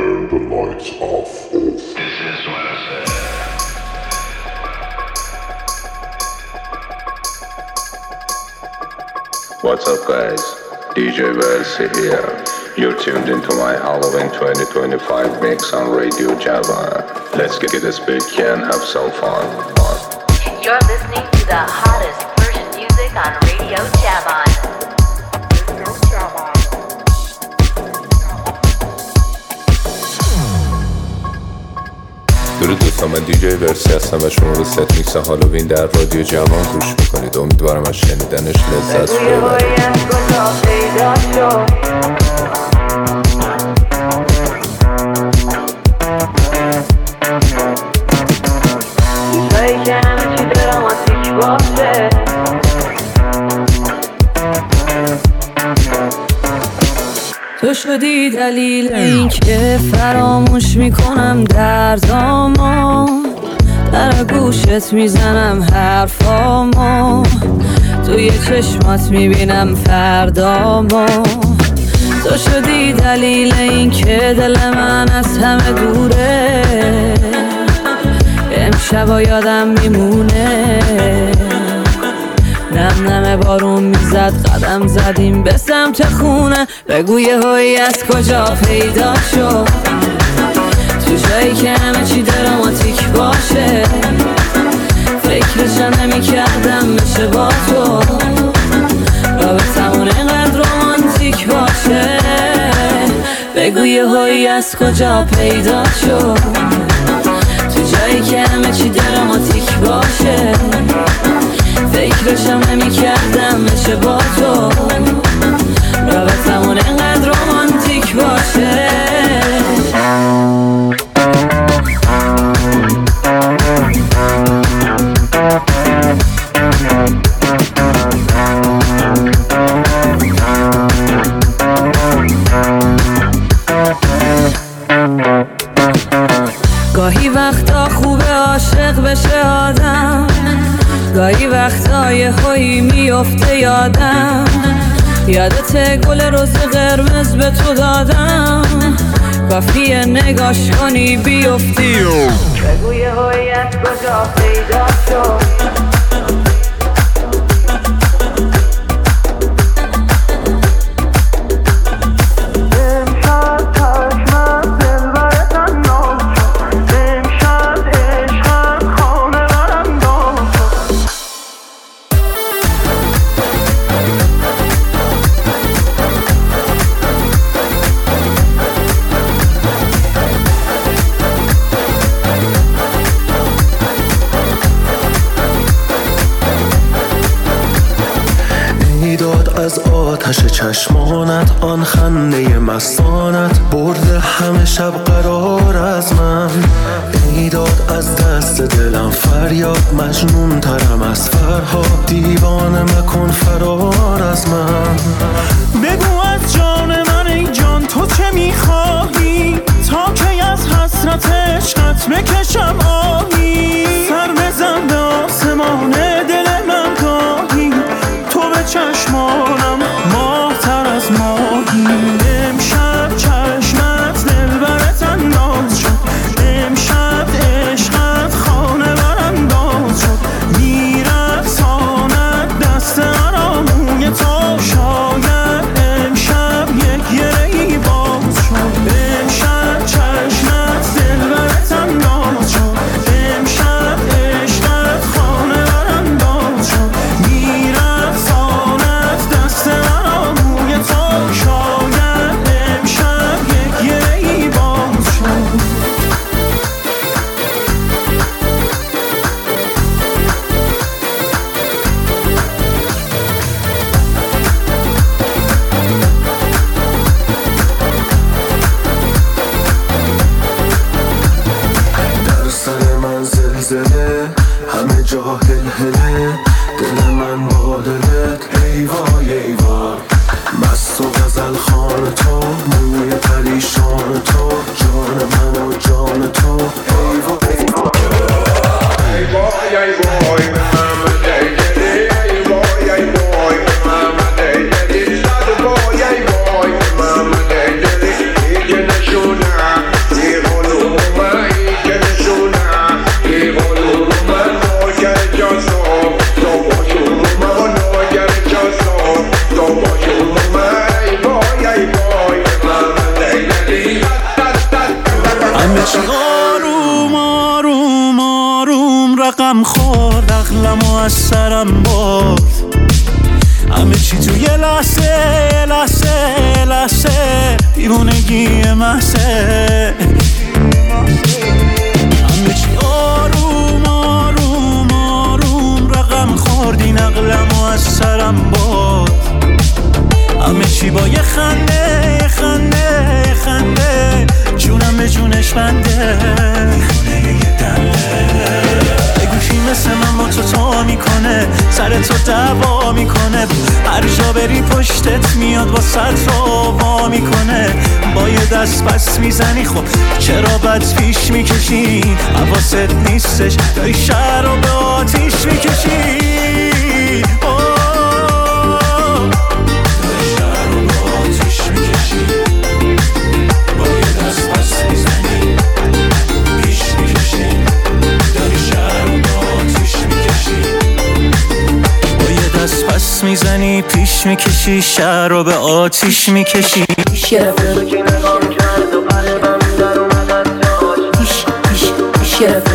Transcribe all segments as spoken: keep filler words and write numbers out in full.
turn the lights off. This is what I said. What's up, guys? D J Versi here. You're tuned into my Halloween twenty twenty-five mix on Radio Java. Let's get this big and have some fun. fun. You're listening to the hottest Persian music on Radio Java. Radio Java. درود دوستان، من دی جی ورسی هستم و شما به ست میکس هالووین در رادیو جوان گوش میکنید. امیدوارم از شنیدنش لذت ببرید. تو شدی دلیل این که فراموش میکنم دردامو، در گوشت میزنم حرفامو، توی چشمات میبینم فردامو. تو شدی دلیل این که دل من از همه دوره، امشبا یادم میمونه. نم نم بارون میزد، قدم زدیم به سمت خونه. بگو یه هایی از کجا پیدا شد، تو جایی که همه چی دراماتیک باشه. فکرشم نمی کردم بشه با تو، رابطمون اینقدر رومانتیک باشه. بگو یه هایی از کجا پیدا شد، تو جایی که همه چی دراماتیک باشه. فکرشم نمی کردم بشه با تو، رابطمون اینقدر رومانتیک باشه. گاهی وقتا خوبه عاشق بشه آدم، گاهی وقتا یه هایی میفته یادم. یادت گل روز قرمز به تو دادم، کافیه نگاش کنی بیفتی. بگو یه هایی از کجا پیدا شد، از آتش چشمانت، آن خنده مستانت برده همه شب قرار از من. ایداد از دست دلم فریاد، مجنون ترم از فرهاد. دیوانه مکن فرار از من. بگو از جان من ای جان تو چه میخواهی، تا کی از حسرت عشقت بکشم آهی. سر بزن به آسمان دل من گاهی، تو به چشمانم ماه‌تر از ماهی. امشب چشمت دلبرت انداز شد، امشب عشقت خانه برانداز شد. میرقصاند دست آراموی تو، شاید امشب یک گره‌ای باز شد. چی آروم آروم آروم رقم خورد عقلمو از سرم برد همه چی تو یه لحظه یه لحظه یه لحظه دیوونگی محضه همه چی آروم آروم آروم رقم خورد این عقلمو از سرم برد همه چی با یه خنده یه خنده یه خنده جونم به جونش بنده گوشی مثل من با تو تا میکنه سر تو دعوا میکنه هر جا بری پشتت میاد با سر تو وا میکنه با یه دست پس میزنی خب چرا بد پیش میکشی حواست نیستش داری شهر رو به آتیش میکشی پس میزنی پیش میکشی شهر رو به آتیش میکشی پیش گرفته که نگام کرد و قلبم در اومد از جاش پیش پیش پیش گرفته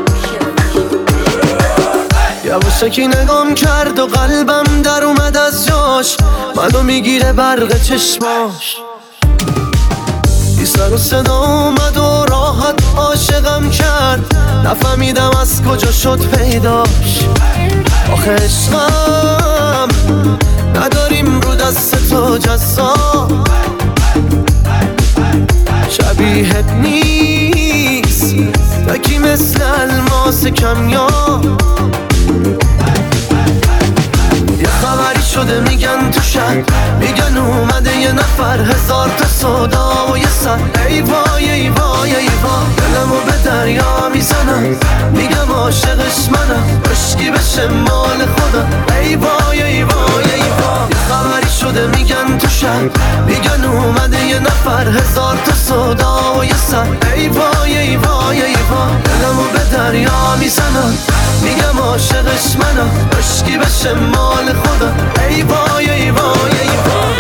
یواشکی نگام کرد و قلبم در اومد از جاش منو میگیره برق چشماش بی سر و صدا اومد و راحت عاشقم کرد نفهمیدم از کجا شد پیداش آخه عشقم نداریم رو دست تو جزا شبیهت نیست تکی مثل الماس کمیاب یه خبری شده میگن تو شهر میگن اومده یه نفر هزار تا صدا و یه سر ای وای ای وای ای وای دلمو به دریا میزنم میگم عاشقش منم عشقی بشه مال خودم ای وای ای وای ای وای یه خبری شده میگن تو شهر میگن اومده یه نفر هزار تا صدا و یه سر ای وای ای وای ای وای دلمو به دریا میزنم میگم عاشقش منم عشقی بشه مال خودم ای وای ای وای ای وای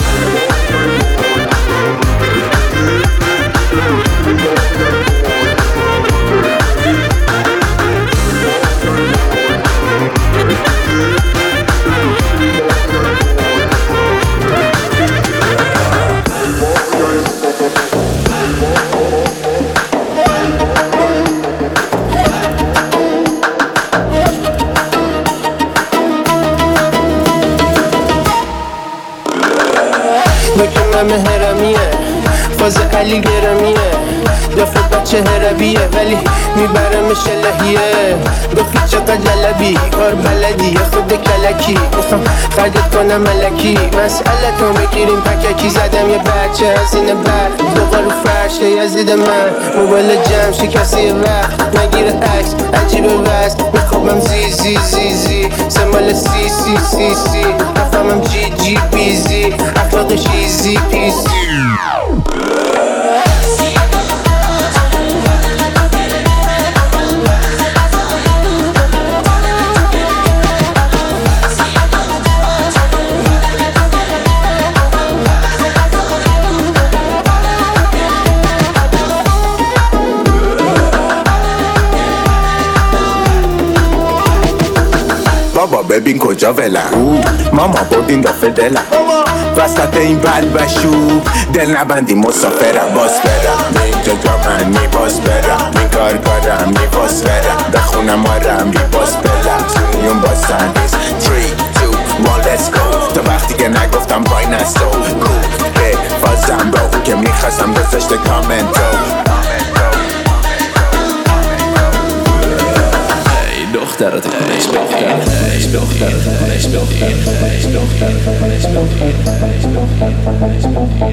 همه هرمیه فاز علی گرمیه دفعه بچه هربیه ولی میبرمش لحیه گفتی چقدر جلبی کار بلدی خود کلکی میخوام خرجت کنم ملکی مسئله تو بگیریم پککی زدم یه بچه از این برد دوقا رو فرش یزید من موبایل جمع شکسته وقت نگیره عکس عجیب وست میخوابم زی زی زی زی سمال سی سی سی سی نفهمم جی جی بیزی اخلاقش ایزی پیسی بابا ببین کجا ولم ماما بردین دافه دلم وسط این بلبشو دل نبندی مسافرم باز برم اینجا جا من میباز برم این کار کارم میباز برم دخونم آرم میباز برم سونیون باز سندیز three, two, one, let's go تا وقتی که نگفتم پای نستو کوک به فازم با اون که میخواستم گذاشته کامنتو دخترات خونش بخیر خونش بخیر خونش بخیر خونش بخیر خونش بخیر خونش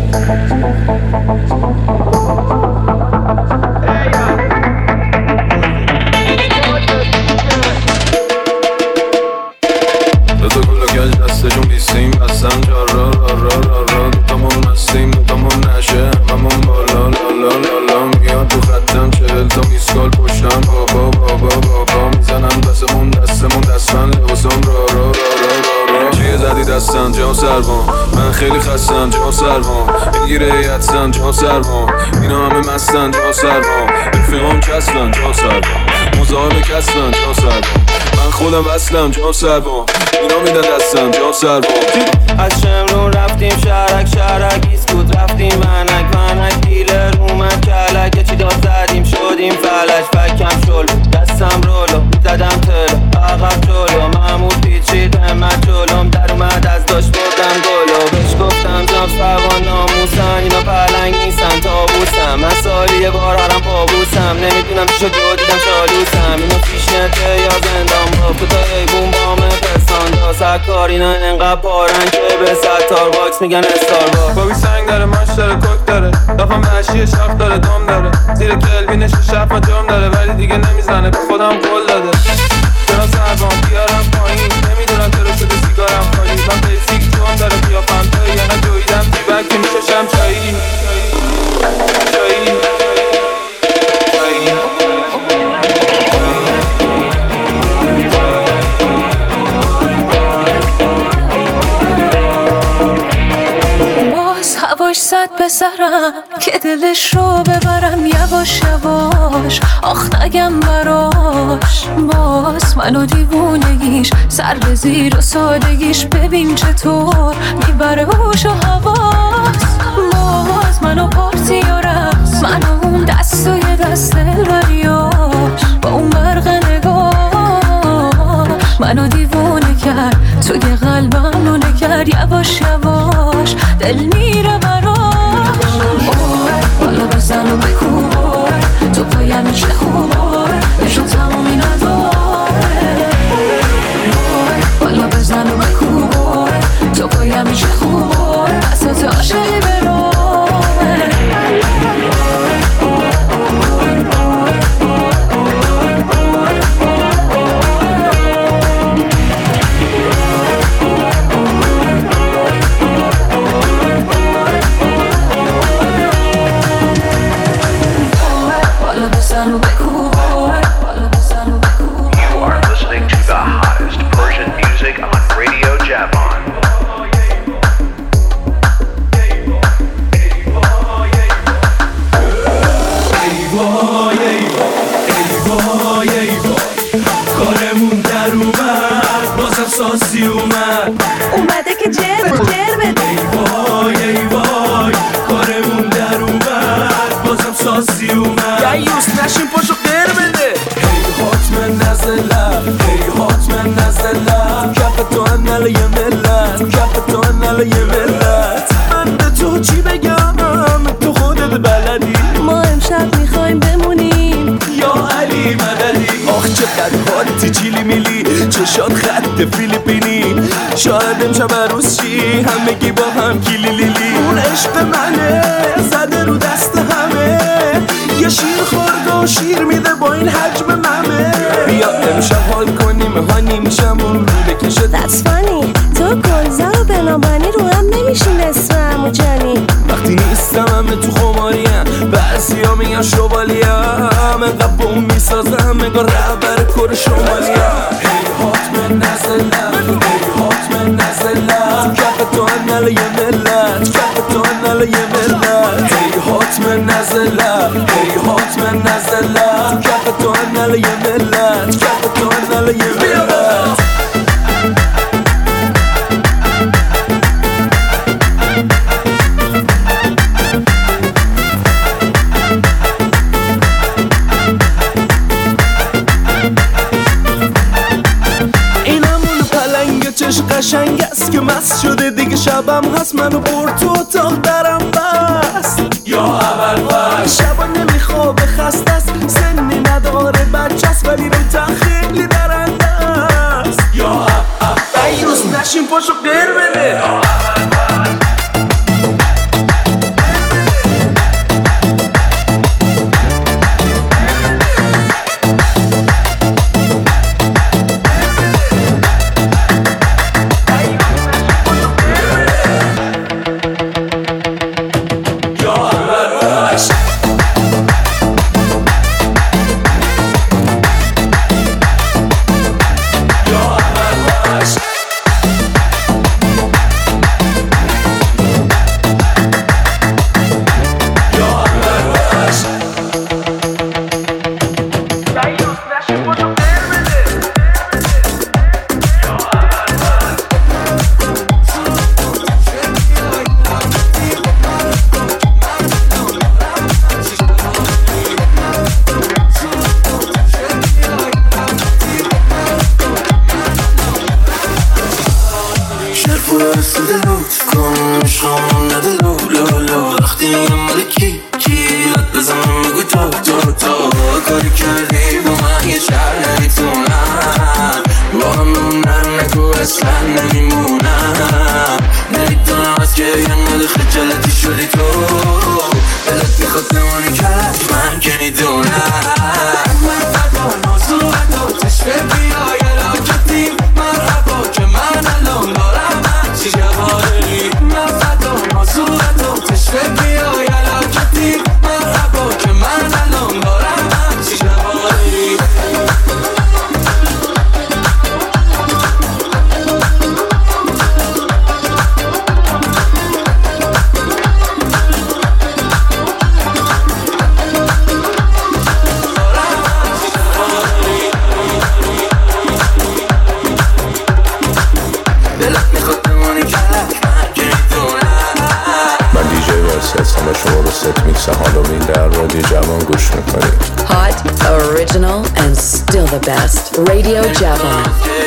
دوتا گلو گج دستشون بیستیم بستن جا را را را را را دوتامون مستیم دوتامون نشه هممون بالا لا لا لا لا میاد تو خطم چهل تا میسکال پشتم بابا بابا بابا میزنم دستمون دستمون دستمن لباسم را را را را را را چیه زدی دستم جام سربان من خیلی خستم جام سربان میگیره یدسم جام سربان اینا همه مستن جا سرما رفیقام کسلن جا سرما مزاحم کسلن جا سرما من خودم وصلم جا سرما اینا میدن دستم جا سرما از شمرون رفتیم شهرک شهرک ایسکود رفتیم ونک ونک دیلر اومد کلک یه چی داد زدیم شدیم فلج فکم شل دستم رولو زدم تلو عقب جلو محمود پیچید همت جلوم در اومد از داشت بردم گلو بهش گفتم جاب سوان ناموسن اینا پلنگ نیستن تابوسم من سالی یه بار هرم پابوسم نمیدونم چی شد و دیدم شالوسم اینو پیشنته یا زندان با کتای بوم بامه پرسان دا سکار اینا انقدر پارن که به ستار باکس میگن استار باکس بابی سنگ داره ماش داره کوک داره دافم مشی شاخ داره دام داره زیر کلبینش شف ما جام داره ولی دیگه نمیزنه به خودم قول داده چرا سربام بیارم پایین نمیدونم چرا شده سیگارم خالی من بیسیک جوان داره قیافم تایی یا نه جویدم دیبک که میشه شم چایی چایی هواش زد به سرم که دلش رو ببرم یواش یواش آخ نگم براش باز منو دیوونگیش سر به زیر و سادگیش ببین چطور میبره هوش و حواس باز منو پارتی و رقص منو اون دست و یه دست دلبریاش با اون برق نگاه منو دیوونه کرد توی قلبم رو نکرد یواش یواش دل میره براش بالا بزن و بکوبار تو پایم هیچ نخوبار نشون تمامی نداره بالا بزن و بکوبار تو پایم هیچ نخوبار بسات عاشقی برام اومده که جر جر بده ای وای ای وای کارمون در اومد بازم ساسی اومد دیوس نشین پاشو غیر بده ای حتما نزلم ای حتما نزلم کف تو انال یه ملت کف تو انال یه ملت من به تو چی بگم تو خودت بلدی ما امشب میخوایم بمونیم یا علی مددی آخ چقدر حالی چیلی میلی چشات خط فیلیپینی شاید امشب عروس چی همگی با هم کیلی لیلی اون عشق منه زده رو دست همه یه شیر خورد و شیر میده با این حجم ممه بیا امشب حال کنیم هانی میشم اون رو بکشه That's funny تو گلزار و بنابانی رو هم نمیشین اسم امو جانی وقتی نیستم همه تو خماریم بعضی ها میگن شوالیم انقدر بوم میسازم انگار رهبر کور شمالیم ای حتما نزلم ای حتما نزلم کف تو انال یه ملت کف تو انال یه ملت ای حتما نزلم ای حتما نزلم کف تو انال یه ملت کف تو انال یه ملت قشنگ است که مست شده دیگه شبم هست منو برد تو اتاق درم بست یا اول بست شبا نمیخوابه خسته است سنی نداره بچه است ولی رو تا خیلی درنده است یا اول ایروز نشین پاشو غیر بده گوش میکنید. Hot, original and still the best. Radio Javan.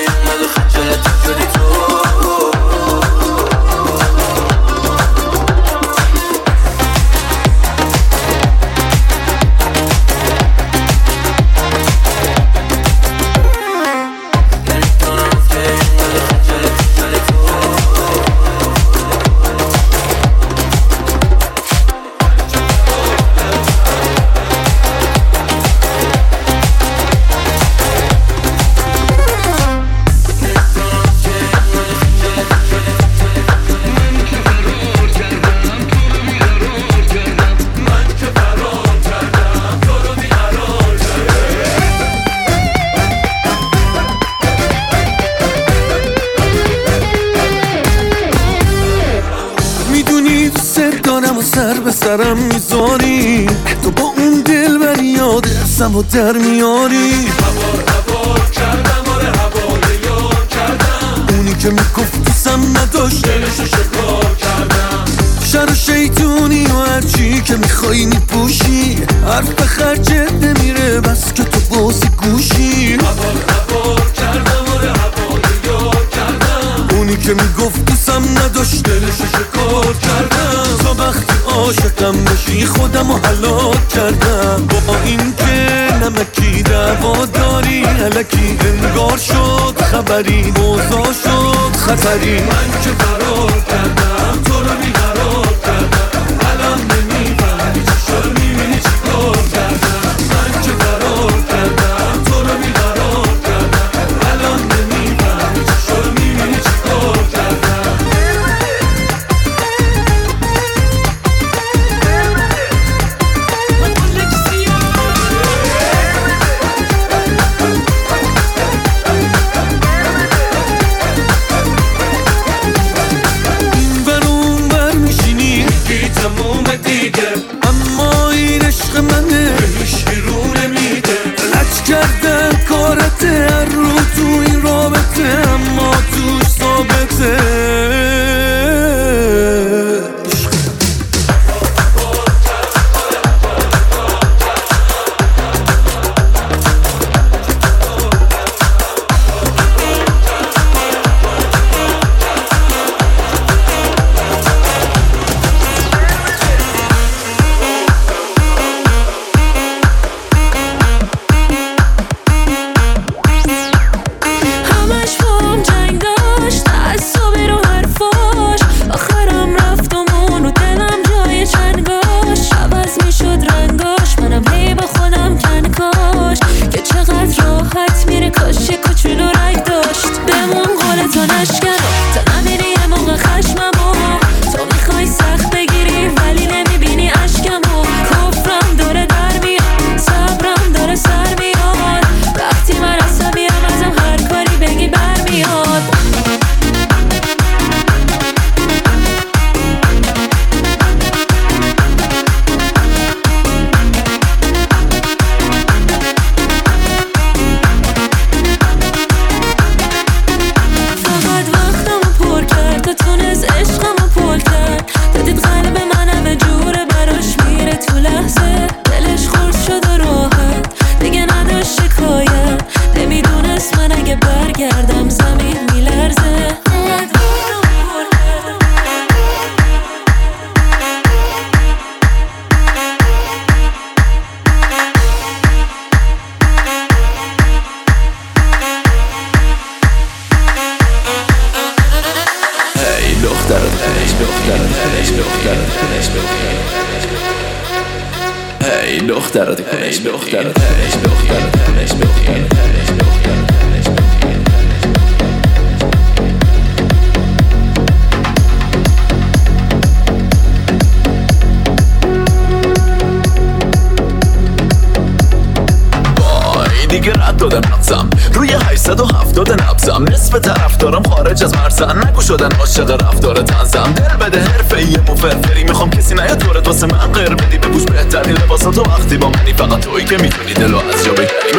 سرم میذاری تو با اون دل بر یاد ارسم و در میاری هوار هوار کردم آره هوار یار کردم اونی که میگفت دوستم نداشت دلشو شکار کردم شر و شیطونی و هرچی که میخوایی میپوشی حرف به خرجت نمیره بس که تو بازی گوشی هوار هوار کردم آره هوار یار کردم اونی که میگفت دوستم نداشت دلشو شکار کردم تا وقتی عاشقم بشی خودم رو هلاک کردم با این که نمکی دعوا داری الکی انگار شد خبری موضوع شد خطری من که فرار کردم تو رو بیقرار کردم الان نمیفهمی چی شد میبینی چی کار کردم من که فرار کردم تو رو بیقرار کردم الان نمیفهمی چی شد میبینی چی کار کردم اما این عشق منه هیچی رو نمیده لج کردن کارته هر رو تو این رابطه اما توش ثابته شدن عاشق رفتار تنزم دل بده حرفه‌ای مفرفری میخوام کسی نیاد دورت واسه من غیر بدی بپوش بهترین لباساتو وقتی با منی فقط تویی که میتونی دلو از جا بگیری میخوام فکر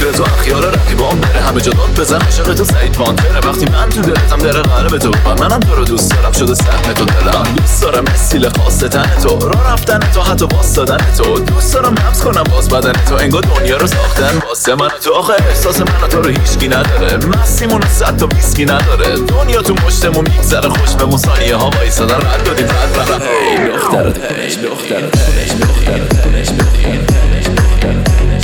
فکر تو اخیال رقیبان بره همه جا داد بزن عشق تو سعید پانتره وقتی من تو دلتم در قلب تو و منم تو رو دوست دارم شده سهم تو دلم دوست دارم استیل خاص تن تو راه رفتن تو حتی واسدادن تو دوست دارم نبض کنم باز بدن تو انگار دنیا رو ساختن واسه من تو آخه احساس من تو رو هیچکی نداره مستیمون صد تا ویسکی نداره دنیا تو مشتمون میگذره خوش به ثانیه ها وایسادن رد دادیم رد برم هی دختر تنش دختر تنش دختر تنش دختر تنش دختر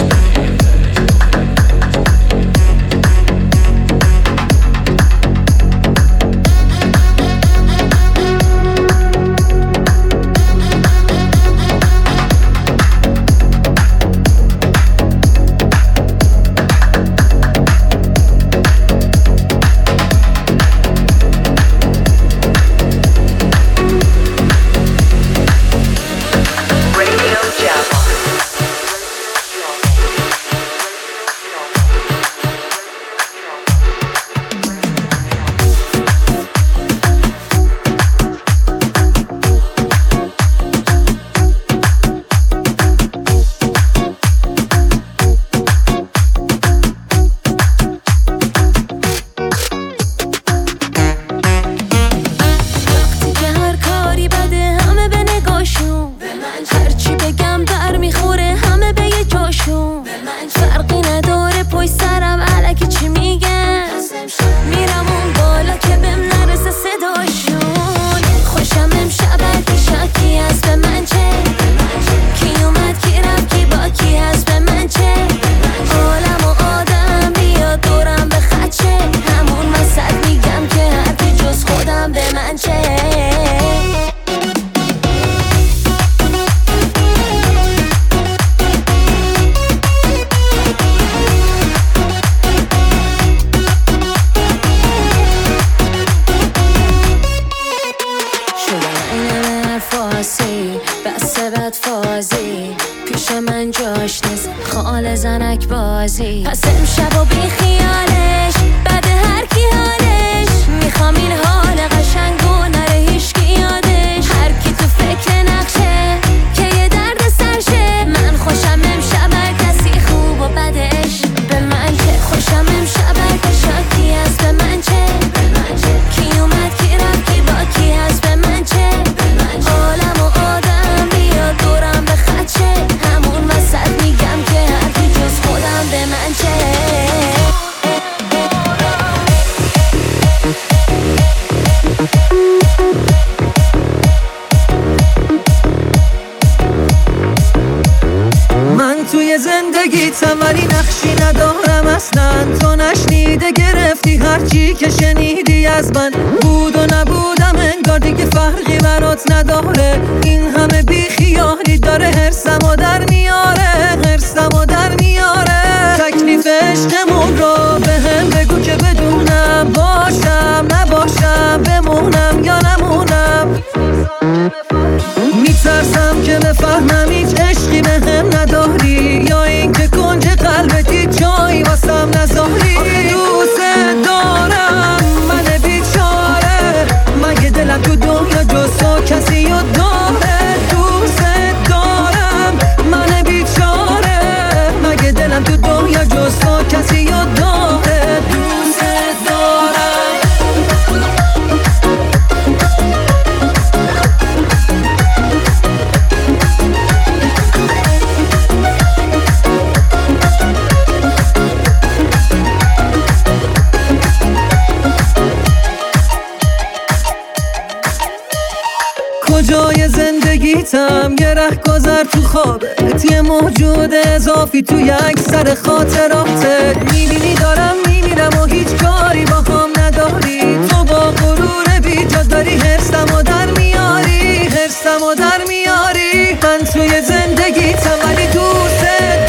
کجای زندگیتم یه رهگذر تو خوابت یه موجود اضافی تو یک سر خاطراتت میبینی دارم میمیرم و هیچ کاری با هم نداری تو با غرور بیجا داری حرصمو در میاری حرصمو در میاری من توی زندگیتم ولی دوست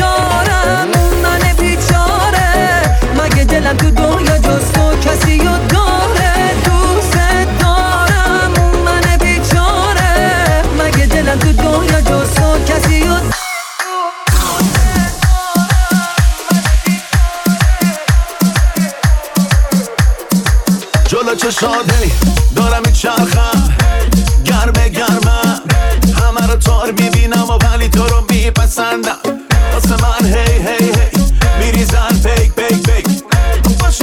دارم من بیچاره مگه دلم تو دنیا جز تو کسی رو داره دوست دارم من بیچاره مگه دلم تو دنیا جز تو کسی رو جلو چشاتی دارم میچرخم گرمه گرمم همه رو تار میبینم و ولی تو رو میپسندم واسه من هی هی هی میریزن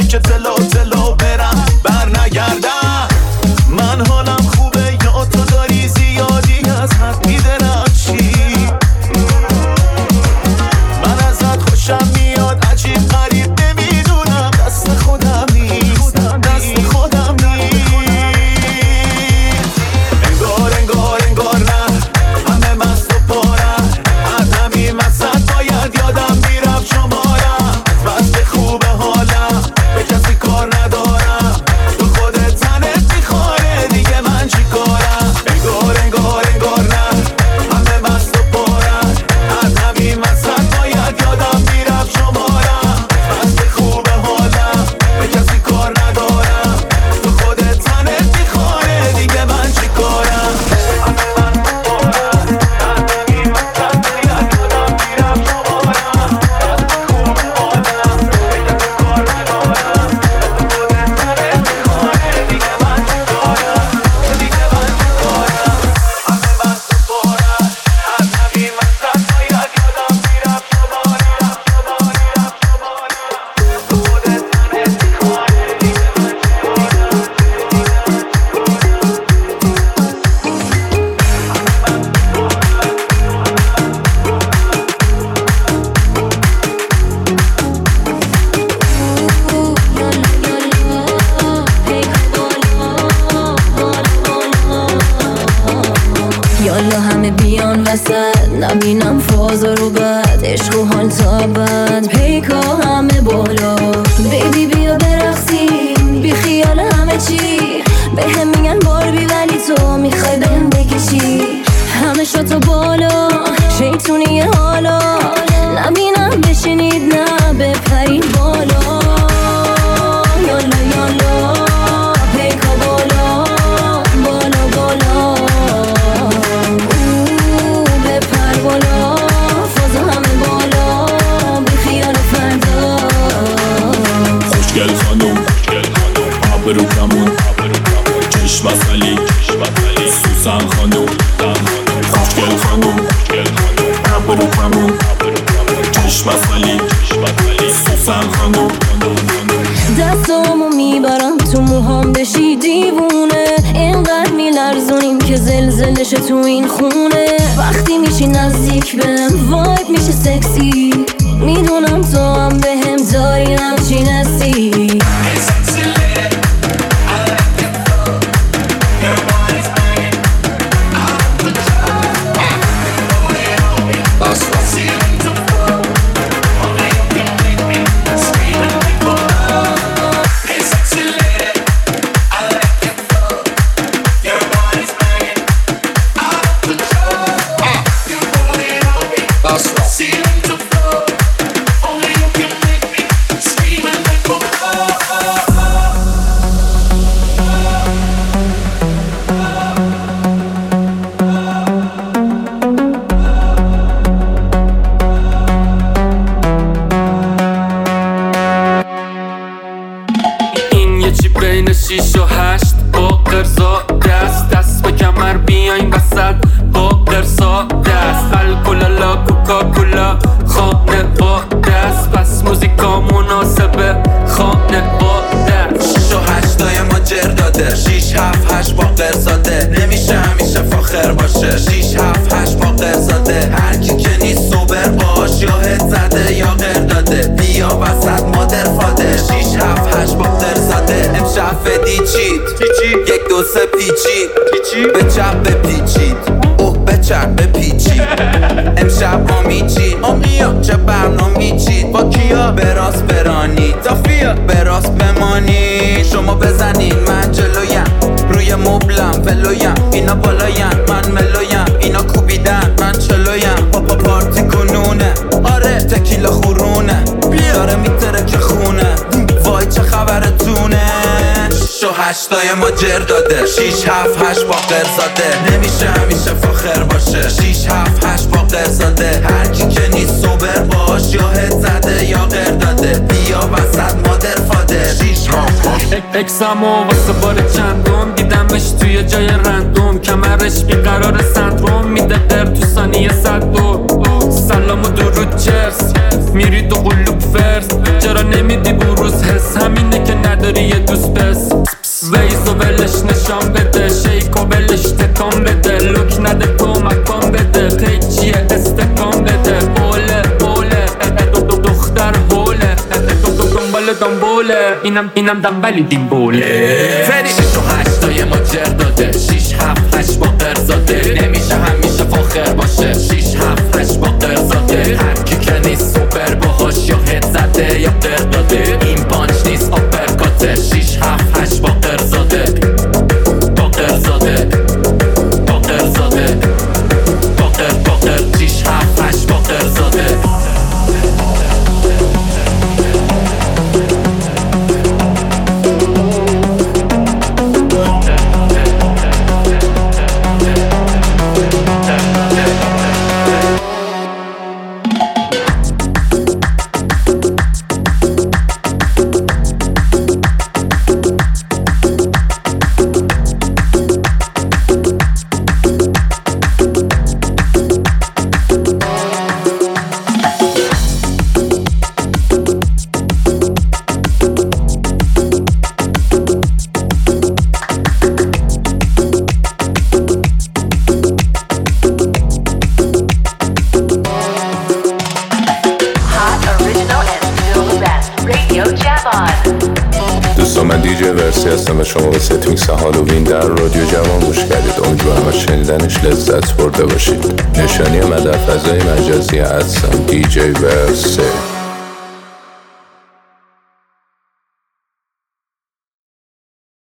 که تلو تلو برم بر نگردم. من حالم خوبه یا تو داری زیادی از حد میدرخشی. من ازت خوشم میاد عجیب غریب نمیدونم دست خودم نیست دست خودم نیست. انگار انگار انگار نه همه مست و پارم از همین مقصد باید یادم میرفت شمارم. از بس خوبه حالم به کسی کار ندارم تو خودت تنت میخواره دیگه من چی کارم. انگار انگار انگار نه همه مست و پارم از همین مقصد باید یادم میرفت شمارم. از بس خوبه حالم به کسی کار ندارم تو خودت تنت میخواره دیگه من چی کارم. یالا همه بیان وسط نبینم فاز رو بد عشق و حال تا بد پیکا همه بالا بیبی بیا برقصیم بی خیال همه چی به هم میگن باربی ولی تو میخوای بهم بکشی همه شاتا بالا شیطونی حالا نبینم بشینید نه بپرید بالا. یالا یالا پیکا بالا بالا بالا بپر بالا فازا همه بالا بی خیال فردا. خوشگل خانوم آبرو کمون چشم وصلی سوسن خانوم خوشگل خانوم آبرو کمون چشم وصلی سوسن خانوم. دستامو میبرم تو موهام بشی دیوونه اینقدر میلرزونیم که زلزلش تو این خونه. وقتی میشی نزدیک بهم وایب میشه سکسی میدونم تو هم بهم داری همچین هستی. بین شیش و هشت با قرصا دست دست به کمر بیاین وسط با قرصا دست الکلالا کوکاکولا خانه با دست پس موزیکا مناسبه خانه با دست. شیش و هشتای ما جر داده شیش هفت هشت با قرصاده نمیشه همیشه فاخر باشه. شیش هفت هشت با قرصاده هرکی که نیست سوبر باش یا هد زده یا غیر داده بیا وسط مادر فاده. شیش هفت هشت با قرصاده امشب فدی چید یک دو سه پیچید به چپ بپیچید اوه به چپ بپیچید امشب آمیچید آمیا چه برنامی چید با کیا براست برانید تافیا براست بمانید. شما بزنین من جلویم روی مبلم ولویم اینا بالایم من ملویم اینا کوبیدن من چلویم پاپا پارتی کنونه آره تکیلا خورونه داره میتره که خونه وای چه خبرتونه. شیش و هشتای ما جر داده شیش هفت هشت با قرصاده نمیشه همیشه فاخر باشه. شیش هفت هشت با قرصاده هرکی که نیست سوبر باش یا هد زده یا غیر داده بیا وسط مادر فاده. شیش هفت هشت اکسامو واسه بار چندم دیدمش توی جای رندوم کمرش بیقرار سندروم میده در تو ثانیه صد دور. سلام و درود چرس میری دو قلوب فرس چرا نمیدی بروز حس همینه دنبال دنباله اینم اینم دنبالی دیمبوله فری شش و هشتای ما جر داده شیش هفت هشت با قرزاده نمیشه همیشه فاخر باشه شیش هفت هشت با قرزاده هر کی که نیست سوپر باهاش یا هد زده یا قر داده این پانچ نیست آپرکاته شیش هفت هشت با قرزاده با قرزاده با قرزاده با قر با قر شیش هفت هشت با قرزاده من دیجی ورسی هستم و شما به ست میکس هالووین در رادیو جوان گوش کردید. امیدوارم از شنیدنش لذت برده باشید. نشانی من در فضای مجازی هستم دیجی ورسی.